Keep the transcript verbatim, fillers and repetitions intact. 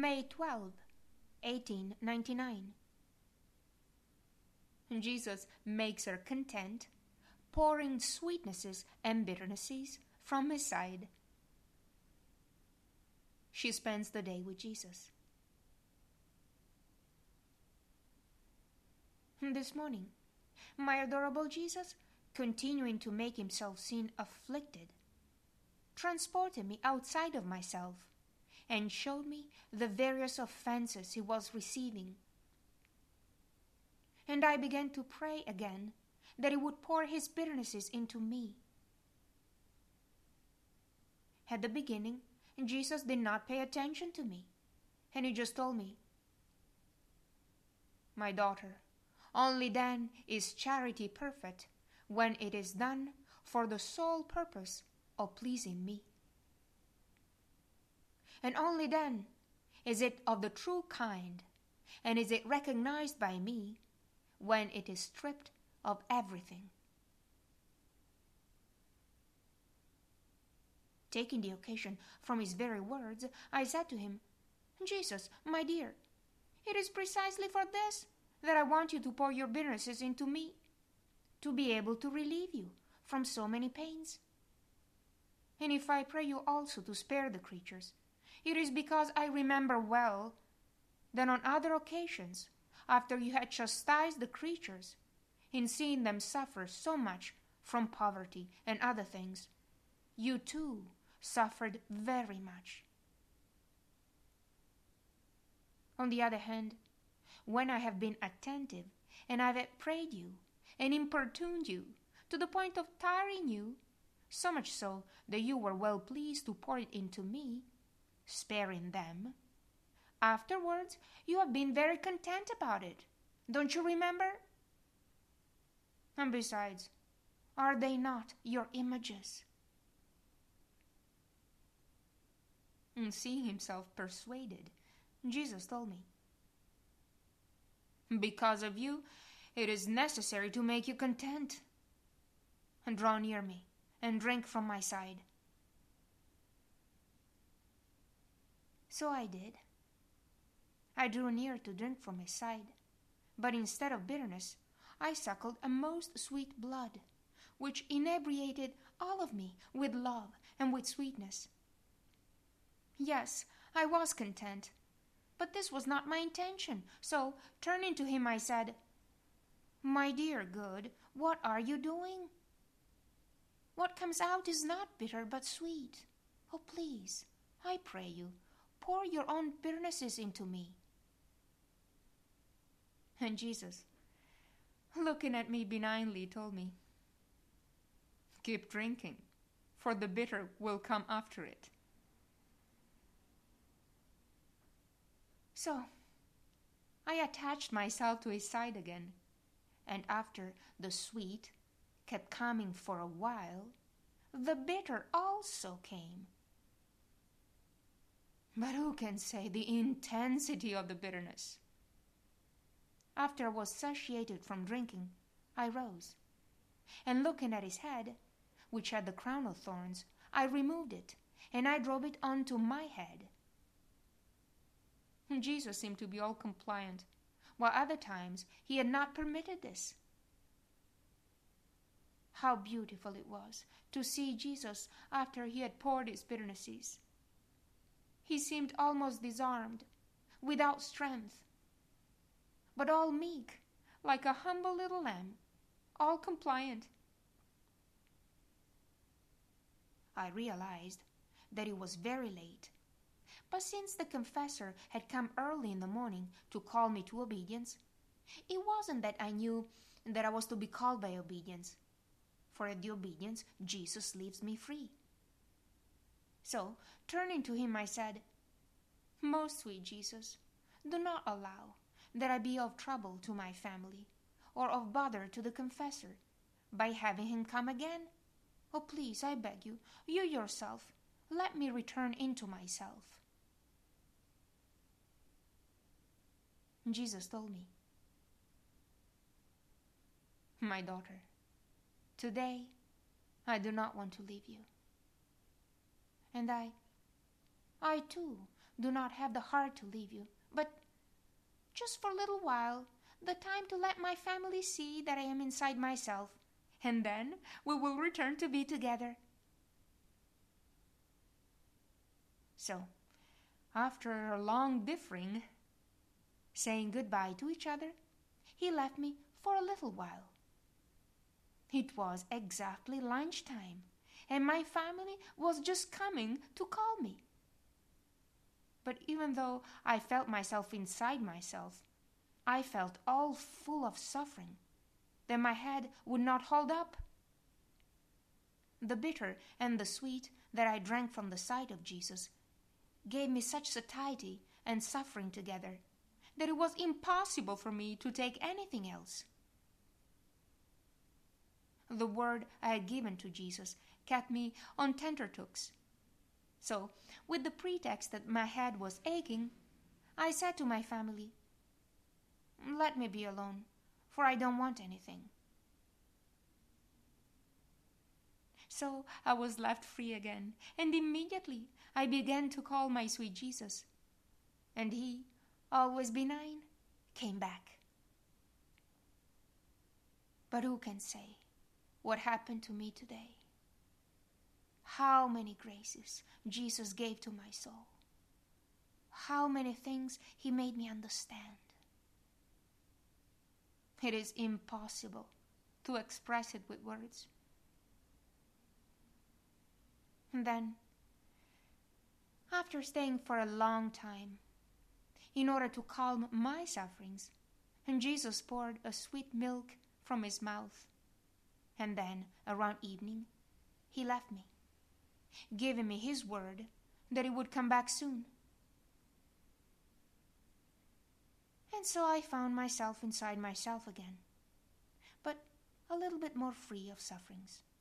May twelfth, eighteen ninety-nine. Jesus makes her content, pouring sweetnesses and bitternesses from his side. She spends the day with Jesus. This morning, my adorable Jesus, continuing to make himself seen afflicted, transported me outside of myself and showed me the various offenses he was receiving. And I began to pray again that he would pour his bitternesses into me. At the beginning, Jesus did not pay attention to me, and he just told me, "My daughter, only then is charity perfect, when it is done for the sole purpose of pleasing me. And only then is it of the true kind, and is it recognized by me, when it is stripped of everything." Taking the occasion from his very words, I said to him, "Jesus, my dear, it is precisely for this that I want you to pour your bitternesses into me, to be able to relieve you from so many pains. And if I pray you also to spare the creatures, it is because I remember well that on other occasions, after you had chastised the creatures, in seeing them suffer so much from poverty and other things, you too suffered very much. On the other hand, when I have been attentive, and I have prayed you, and importuned you, to the point of tiring you, so much so that you were well pleased to pour it into me, sparing them, afterwards you have been very content about it. Don't you remember? And besides, are they not your images?" And seeing himself persuaded, Jesus told me, "Because of you, it is necessary to make you content. And draw near me, and drink from my side." So I did. I drew near to drink from his side, but instead of bitterness, I suckled a most sweet blood, which inebriated all of me with love and with sweetness. Yes, I was content, but this was not my intention. So, turning to him, I said, "My dear good, what are you doing? What comes out is not bitter, but sweet. Oh, please, I pray you, pour your own bitternesses into me." And Jesus, looking at me benignly, told me, "Keep drinking, for the bitter will come after it." So, I attached myself to his side again, and after the sweet kept coming for a while, the bitter also came. But who can say the intensity of the bitterness? After I was satiated from drinking, I rose, and looking at his head, which had the crown of thorns, I removed it, and I drove it onto my head. Jesus seemed to be all compliant, while other times he had not permitted this. How beautiful it was to see Jesus after he had poured his bitternesses. He seemed almost disarmed, without strength, but all meek, like a humble little lamb, all compliant. I realized that it was very late, but since the confessor had come early in the morning to call me to obedience, it wasn't that I knew that I was to be called by obedience, for at the obedience Jesus leaves me free. So, turning to him, I said, "Most sweet Jesus, do not allow that I be of trouble to my family, or of bother to the confessor, by having him come again. Oh, please, I beg you, you yourself, let me return into myself." Jesus told me, "My daughter, today I do not want to leave you." And I, I too, do not have the heart to leave you, but just for a little while, the time to let my family see that I am inside myself, and then we will return to be together. So, after a long differing, saying goodbye to each other, he left me for a little while. It was exactly lunchtime, and my family was just coming to call me. But even though I felt myself inside myself, I felt all full of suffering that my head would not hold up. The bitter and the sweet that I drank from the sight of Jesus gave me such satiety and suffering together that it was impossible for me to take anything else. The word I had given to Jesus kept me on tenterhooks. So, with the pretext that my head was aching, I said to my family, "Let me be alone, for I don't want anything." So I was left free again, and immediately I began to call my sweet Jesus. And he, always benign, came back. But who can say what happened to me today? How many graces Jesus gave to my soul. How many things he made me understand. It is impossible to express it with words. And then, after staying for a long time, in order to calm my sufferings, and Jesus poured a sweet milk from his mouth, and then, around evening, he left me, giving me his word that he would come back soon. And so I found myself inside myself again, but a little bit more free of sufferings.